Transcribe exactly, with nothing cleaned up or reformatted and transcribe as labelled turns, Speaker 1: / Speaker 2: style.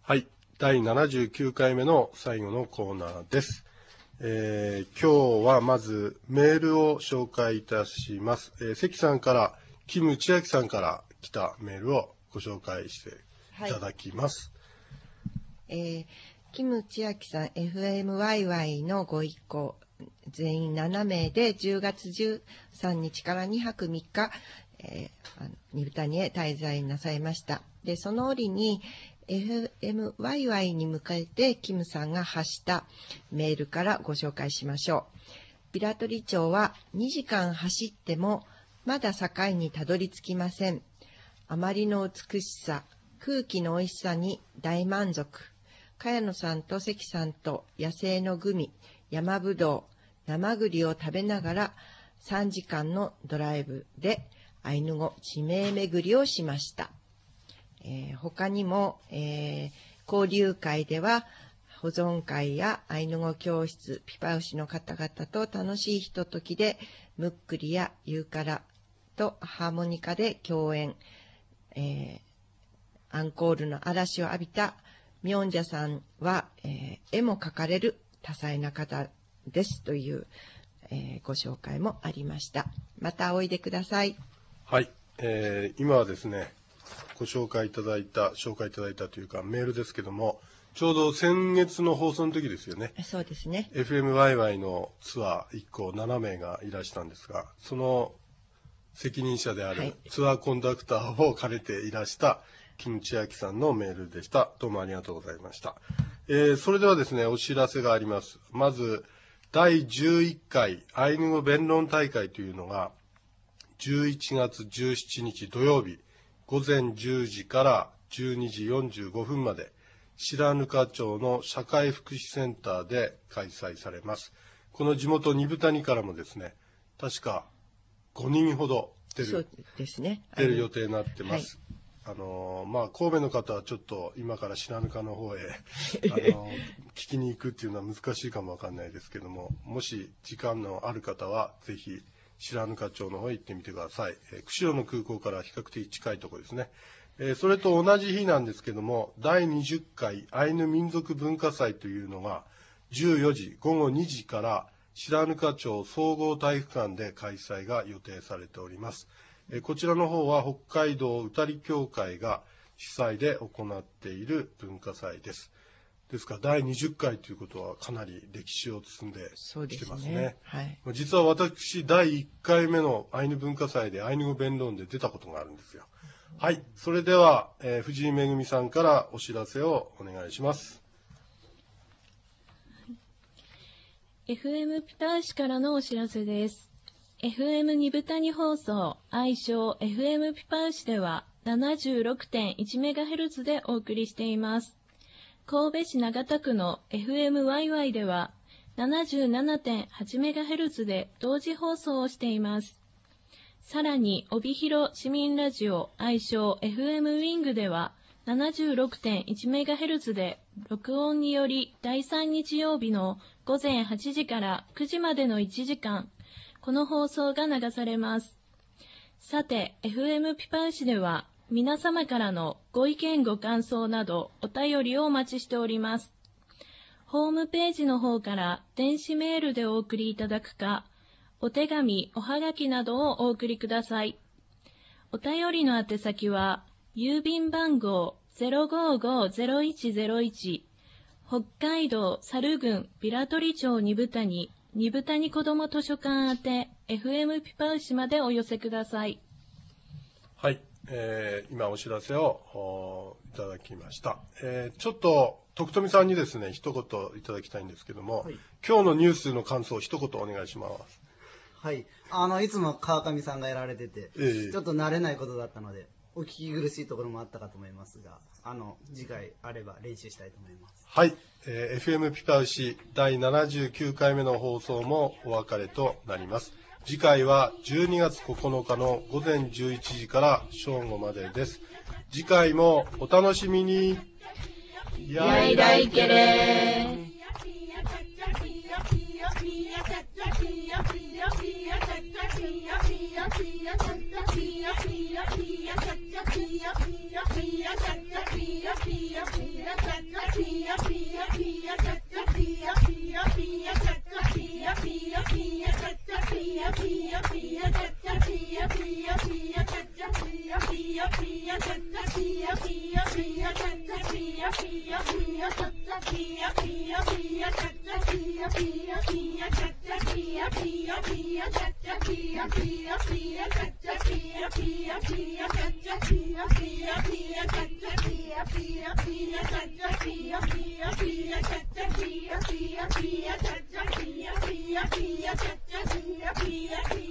Speaker 1: はい、だいななじゅうきゅうかいめの最後のコーナーです。えー、今日はまずメールを紹介いたします。えー、関さんから、キム千秋さんから来たメールをご紹介していただきます。
Speaker 2: はい、えー、キム千秋さん エフエムワイワイ のご一行全員ななめいでじゅうがつじゅうさんにちからにはくみっか、えー、あのニブタニへ滞在なさいました。でその折にエフエムワイワイ に向けてキムさんが発したメールからご紹介しましょう。ピラトリ町はにじかん走ってもまだ境にたどり着きません。あまりの美しさ、空気の美味しさに大満足。茅野さんと関さんと野生のグミ、山ぶどう、生栗を食べながらさんじかんのドライブでアイヌ語地名巡りをしました。えー、他にも、えー、交流会では保存会やアイヌ語教室、ピパウシの方々と楽しいひとときでムックリやユーカラとハーモニカで共演、えー、アンコールの嵐を浴びたミョンジャさんは、えー、絵も描かれる多彩な方ですという、えー、ご紹介もありました。またおいでください。
Speaker 1: はい、えー、今はですねご紹介いただいた紹介いただいたというかメールですけども、ちょうど先月の放送の時ですよね。
Speaker 2: そうですね。
Speaker 1: エフエムワイワイ のツアーいっこうななめいがいらしたんですが、その責任者であるツアーコンダクターを兼ねていらしたキム千秋さんのメールでした。どうもありがとうございました。えー、それではですね、お知らせがあります。まずだいじゅういっかいアイヌ語弁論大会というのがじゅういちがつじゅうしちにち土曜日ごぜんじゅうじからじゅうにじよんじゅうごふんまで白糠町の社会福祉センターで開催されます。この地元二部谷からもですね、確かごにんほど出る、
Speaker 2: そうですね、
Speaker 1: 出る予定になってます。
Speaker 2: はい、
Speaker 1: あのまあ、神戸の方はちょっと今から白糠の方へあの聞きに行くっていうのは難しいかもわかんないですけども、もし時間のある方はぜひ白糠町の方へ行ってみてください。えー、釧路の空港から比較的近いところですね。えー、それと同じ日なんですけども、だいにじゅっかいアイヌ民族文化祭というのがじゅうよじごごにじから白糠町総合体育館で開催が予定されております。えー、こちらの方は北海道歌り協会が主催で行っている文化祭です。ですからだいにじゅっかいということはかなり歴史を積んできてますね。
Speaker 2: ね、はい、
Speaker 1: 実は私だいいっかいめのアイヌ文化祭でアイヌ語弁論で出たことがあるんですよ。はい、それでは、えー、藤井めぐみさんからお知らせをお願いします。
Speaker 3: エフエム ピターシからのお知らせです。エフエム 二部谷放送愛称 エフエム ピパーシでは ななじゅうろくてんいちメガヘルツ でお送りしています。神戸市長田区の エフエムワイワイ では ななじゅうななてんはちメガヘルツ で同時放送をしています。さらに帯広市民ラジオ愛称 エフエム ウィングでは ななじゅうろくてんいちメガヘルツ で録音によりだいさん日曜日のごぜんはちじからくじまでのいちじかん、この放送が流されます。さて エフエム ピパーシでは皆様からのご意見ご感想などお便りをお待ちしております。ホームページの方から電子メールでお送りいただくか、お手紙、おはがきなどをお送りください。お便りの宛先は、郵便番号 ゼロごごゼロいちゼロいち、北海道猿郡平取町二部谷、二部谷子ども図書館宛て エフエム ピパウシまでお寄せください。
Speaker 1: はい。えー、今お知らせをいただきました。えー、ちょっと徳富さんにですね一言いただきたいんですけども、はい、今日のニュースの感想を一言お願いします。
Speaker 4: はい、あのいつも川上さんがやられてて、えー、ちょっと慣れないことだったのでお聞き苦しいところもあったかと思いますが、あの次回あれば練習したいと思います。
Speaker 1: はい、えー、エフエム ピパウシだいななじゅうきゅうかいめの放送もお別れとなります。次回はじゅうにがつここのかのごぜんじゅういちじから正午までです。次回もお楽しみに。
Speaker 3: やいらいけれー。
Speaker 5: Pia, pia, pia, pia, pia, pia, pia, pia, pia, pia, pia, Pia, pia, pia,